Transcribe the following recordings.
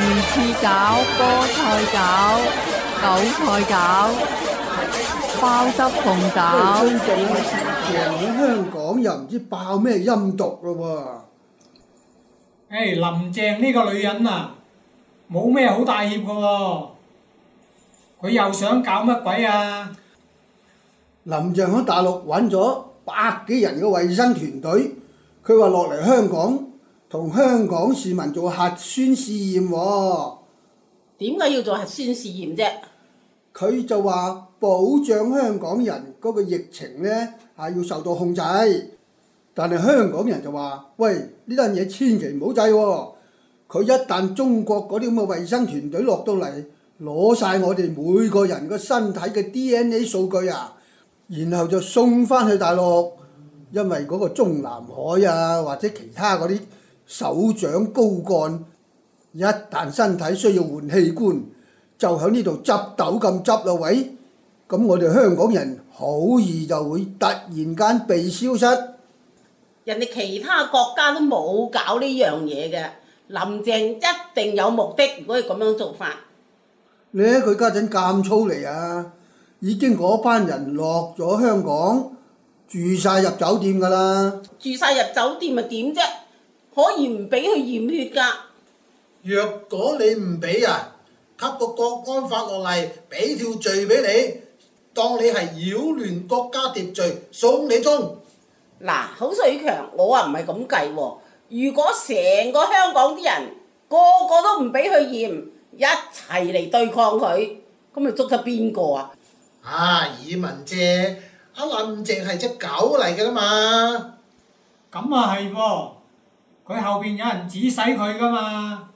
魚翅餃、菠菜餃、韭菜餃、鮑汁鳳餃。 最近鄭喺香港又唔知爆咩陰毒咯林鄭呢個女人啊，冇咩好大歉㗎喎，佢又想搞乜鬼啊？ 林鄭喺大陸揾咗100幾人嘅衞生團隊，佢話落嚟香港同香港市民做核酸試驗喎。 點解要做核酸試驗啫？ 佢就話保障香港人嗰個疫情呢要受到控制，但係香港人就話：喂，呢單嘢千祈唔好制喎！佢一旦中國嗰啲咁嘅衞生團隊落到嚟，攞晒我哋每個人個身體嘅 DNA 數據啊，然後就送翻去大陸，因為嗰個中南海啊或者其他嗰啲首長高幹，一旦身體需要換器官，就喺呢度執豆咁執啦喂！咁我哋香港人好易就會突然間被消失。 人哋其他國家都冇搞呢樣嘢嘅，林鄭一定有目的。如果係咁樣做法， 你睇佢家陣咁粗嚟啊！已經嗰班人落咗香港，住晒入酒店㗎啦。 住晒入酒店咪點啫？可以唔俾佢驗血㗎？ 若果你唔俾啊，給個國安法落嚟，俾條罪俾你，當你係擾亂國家秩序，送你中。 嗱，口水強，我唔係咁計喎。如果成個香港啲人個個都唔俾佢驗，一齊嚟對抗佢，咁咪捉得邊個啊？ 以文姐，阿林鄭係隻狗嚟㗎啦嘛。 咁啊係喎，佢後邊有人指使佢㗎嘛。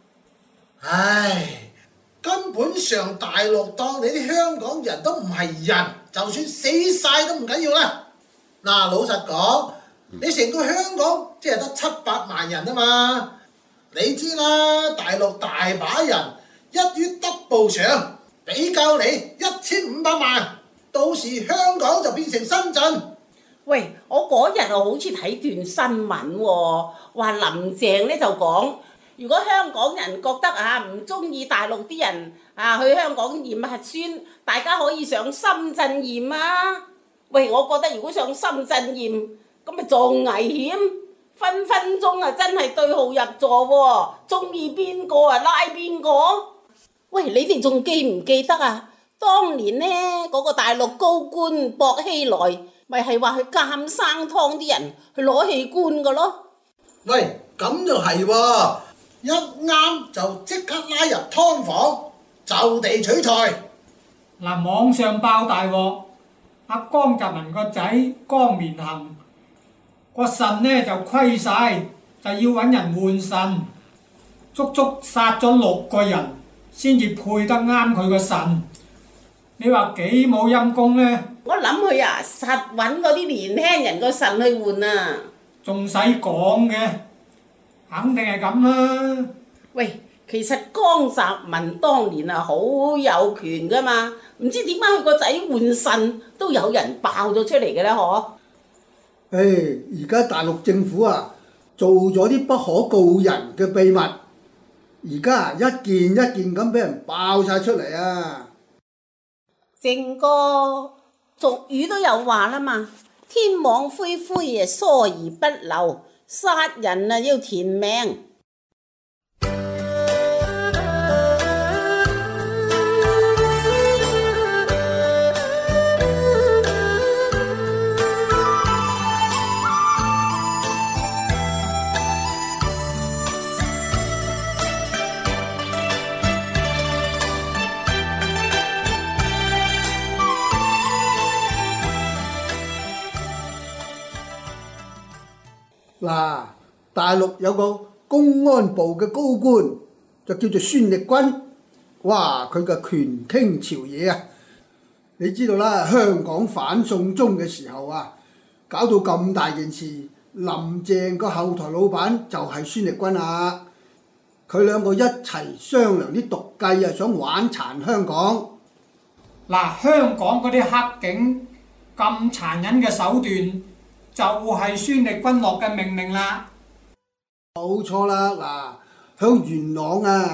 根本上大陸當你啲香港人都唔係人，就算死晒都唔緊要啦。嗱，老實講，你成個香港即係得700萬人啊嘛，你知啦，大陸大把人，一於 double 上，比較你1500萬，到時香港就變成深圳。 喂，我嗰日好似睇段新聞喎，話林鄭呢就講，如果香港人覺得唔中意大陸啲人去香港驗核酸，大家可以上深圳驗啊！喂，我覺得如果上深圳驗，咁咪仲危險，分分鐘真係對號入座喎，中意邊個拉邊個。喂，你哋仲記唔記得啊？當年呢嗰個大陸高官薄熙來，咪係話去監生湯啲人去攞器官㗎咯。 喂，咁就係喎，一啱就即刻拉入湯房，就地取材。 嗱，網上爆大鑊，阿江澤民個仔江綿恒個腎呢就虧晒，就要揾人換腎，足足殺咗6個人先至配得啱佢個腎。你話幾冇陰功呢？ 我諗佢實揾嗰啲年輕人個腎去換啊！ 仲使講嘅，肯定係咁啦。 喂，其實江澤民當年好有權噶嘛，唔知點解佢個仔換腎都有人爆咗出嚟嘅咧？嗬？ 而家大陸政府做咗啲不可告人嘅秘密，而家一件一件咁俾人爆晒出嚟啊！ 正哥，俗語都有話啦嘛，天網恢恢，疏而不漏，殺人要填命。 嗱，大陸有個公安部嘅高官就叫做孫力軍，哇！佢嘅權傾朝野啊！你知道啦，香港反送中嘅時候搞到咁大件事，林鄭個後台老闆就係孫力軍啊！佢兩個一齊商量啲毒計想玩殘香港。 嗱，香港嗰啲黑警咁殘忍嘅手段，就係孫力軍落嘅命令啦。 冇錯啦，嗱，響元朗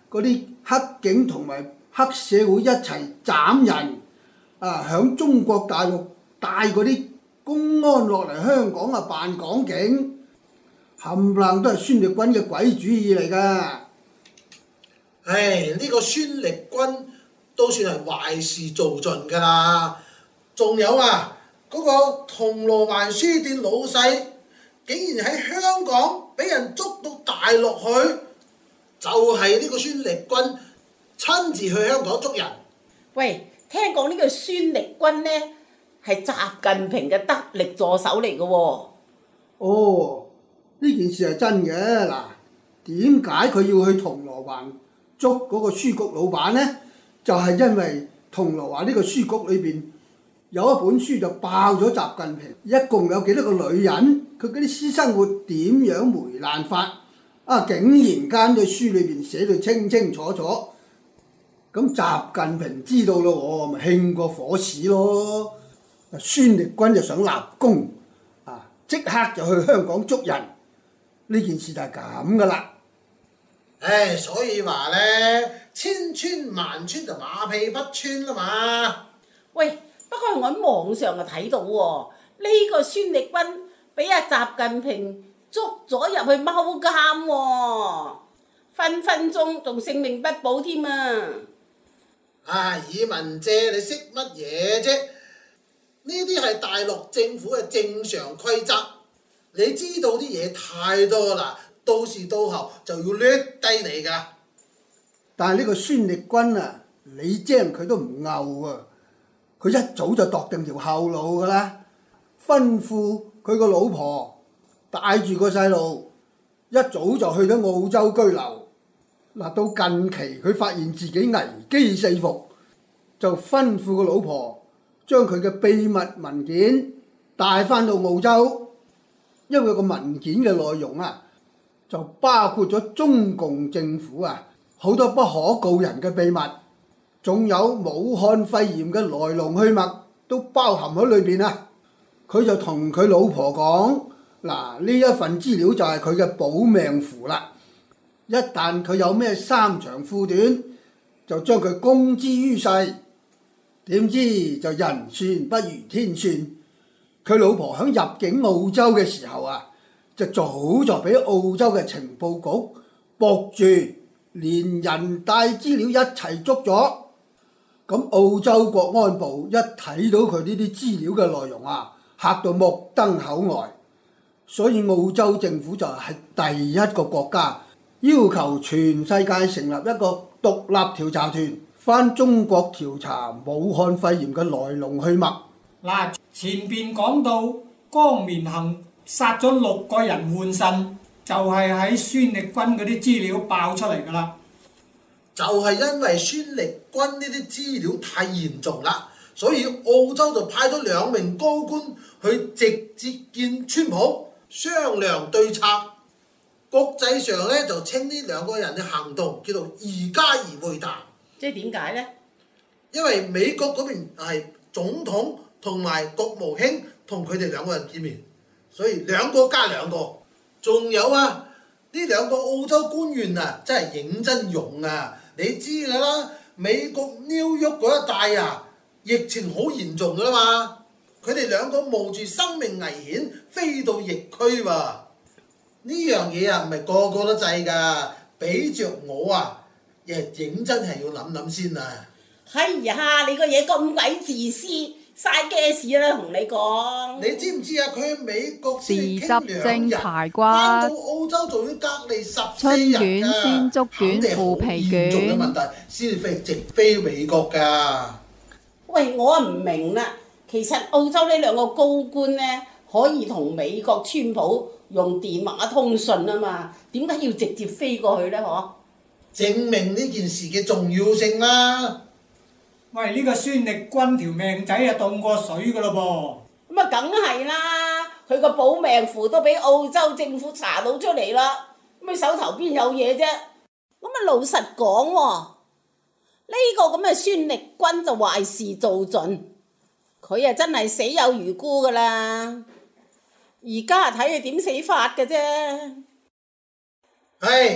嗰啲黑警同埋黑社會一齊斬人，響中國大陸帶嗰啲公安落嚟香港扮港警，冚唪唥都係孫力軍嘅鬼主意嚟㗎。 唉，呢個孫力軍都算係壞事做盡㗎啦。仲有嗰個銅鑼灣書店老細，竟然喺香港俾人捉到大陸去，就係呢個孫力軍親自去香港捉人。 喂，聽講呢個孫力軍呢係習近平嘅得力助手嚟嘅喎。 哦，呢件事係真嘅。嗱，點解佢要去銅鑼灣捉嗰個書局老闆呢？就係因為銅鑼灣呢個書局裏邊有一本書就爆咗習近平一共有幾多個女人，佢嗰啲私生活點樣糜爛法，竟然間喺書裏邊寫到清清楚楚。咁習近平知道咯，咪興過火屎咯。孫力軍就想立功，即刻就去香港捉人。呢件事就係咁噶啦。 唉，所以話呢，千穿萬穿就馬屁不穿啦嘛。 喂，不過我喺網上就睇到喎，呢個孫力軍俾阿習近平捉咗入去踎監喎，分分鐘仲性命不保添啊！ 以文姐，你識乜嘢啫？呢啲係大陸政府嘅正常規則，你知道啲嘢太多啦，到時到後就要掠低你㗎。 但係呢個孫力軍你精佢都唔牛啊！佢一早就度定條後路㗎啦，吩咐佢個老婆帶住個細路，一早就去咗澳洲居留。到近期佢發現自己危機四伏，就吩咐個老婆將佢嘅秘密文件帶翻到澳洲，因為個文件嘅內容就包括咗中共政府好多不可告人嘅秘密，仲有武漢肺炎嘅來龍去脈都包含喺裏邊。佢就同佢老婆講：嗱，呢一份資料就係佢嘅保命符啦。一旦佢有咩三長褲短，就將佢公之於世。點知就人算不如天算，佢老婆響入境澳洲嘅時候就早就俾澳洲嘅情報局駁住，連人帶資料一齊捉咗。咁澳洲國安部一睇到佢呢啲資料嘅內容嚇到目瞪口呆，所以澳洲政府就係第一個國家要求全世界成立一個獨立調查團，返中國調查武漢肺炎嘅來龍去脈。 嗱，前邊講到江綿恒殺咗6個人換腎，就係喺孫力軍嗰啲資料爆出嚟㗎啦。 就係因為孫力軍呢啲資料太嚴重啦，所以澳洲就派咗2名高官去直接見川普商量對策。國際上呢，就稱呢2個人嘅行動叫做2+2會談。 即係點解呢？ 因為美國嗰邊係總統同埋國務卿同佢哋2個人見面，所以2個加2個。仲有呢2個澳洲官員真係認真勇啊！你知㗎啦，美國紐約嗰一帶疫情好嚴重㗎啦嘛，佢哋2個冒住生命危險飛到疫區喎。呢樣嘢唔係個個都制㗎，俾着我認真係要諗諗先啊！ 哎呀，你個嘢咁鬼自私，嘥嘅事啦，同你講。 你知唔知佢喺美國豉先汁蒸排骨、 返到澳洲仲要隔離14日春卷、鮮竹卷、腐皮卷， 肯定係好嚴重嘅問題，先直飛美國㗎。 喂，我唔明啦，其實澳洲呢2個高官呢，可以同美國川普用電話通訊啊嘛，點解要直接飛過去呢？ 證明呢件事嘅重要性啦。 喂，呢個孫力軍條命仔凍過水㗎咯噃。 咁梗係啦，佢個保命符都俾澳洲政府查到出嚟啦，咁佢手頭邊有嘢啫？咁老實講喎，呢個咁嘅孫力軍就壞事做盡，佢真係死有餘辜㗎啦。而家睇佢點死法嘅啫。 呢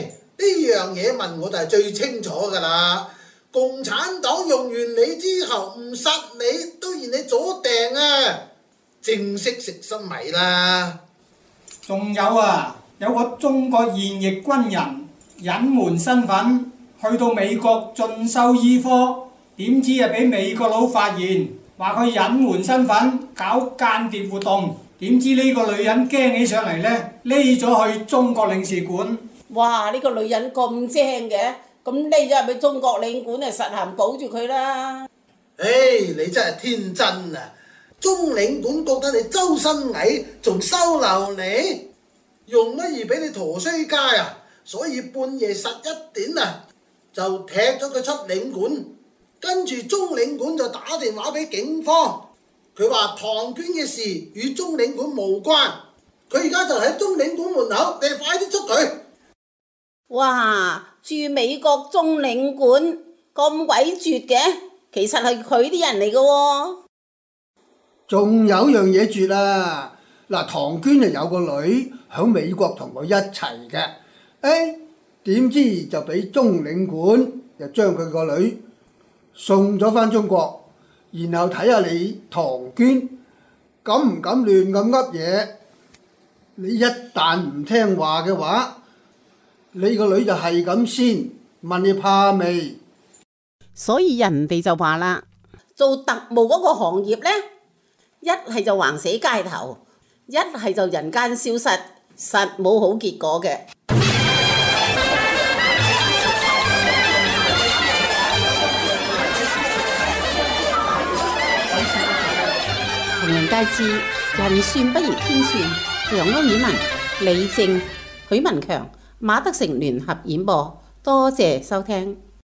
樣嘢問我就係最清楚㗎啦。共產黨用完你之後唔殺你，都嫌你左掟啊！正式食新米啦。 仲有啊，有個中國現役軍人隱瞞身份，去到美國進修醫科，點知啊俾美國佬發現，話佢隱瞞身份，搞間諜活動。點知呢個女人驚起上嚟呢，匿咗去中國領事館。 哇！呢個女人咁精嘅，咁匿咗入去中國領館啊，實行保住佢啦。 你真係天真啊！中領館覺得你周身蟻，仲收留你，用乜嘢俾你陀衰街啊？所以半夜11點啊，就踢咗佢出領館。跟住中領館就打電話俾警方，佢話唐娟嘅事與中領館無關。佢而家就喺中領館門口，你快啲捉佢！ 哇！駐美國中領館咁鬼絕嘅，其實係佢啲人嚟嘅喎。 仲有樣嘢絕啊！嗱，唐娟就有個女喺美國同佢一齊嘅，點知就俾中領館又將佢個女送咗返中國，然後睇下你唐娟敢唔敢亂咁噏嘢？你一旦唔聽話嘅話，你個女就係咁先問你怕未？ 所以人哋就話啦，做特務嗰個行業呢，一係就橫死街頭，一係就人間消失，實冇好結果嘅。同人皆知，人算不如天算。由歐爾文、李正、許文強、馬德成聯合演播，多謝收聽。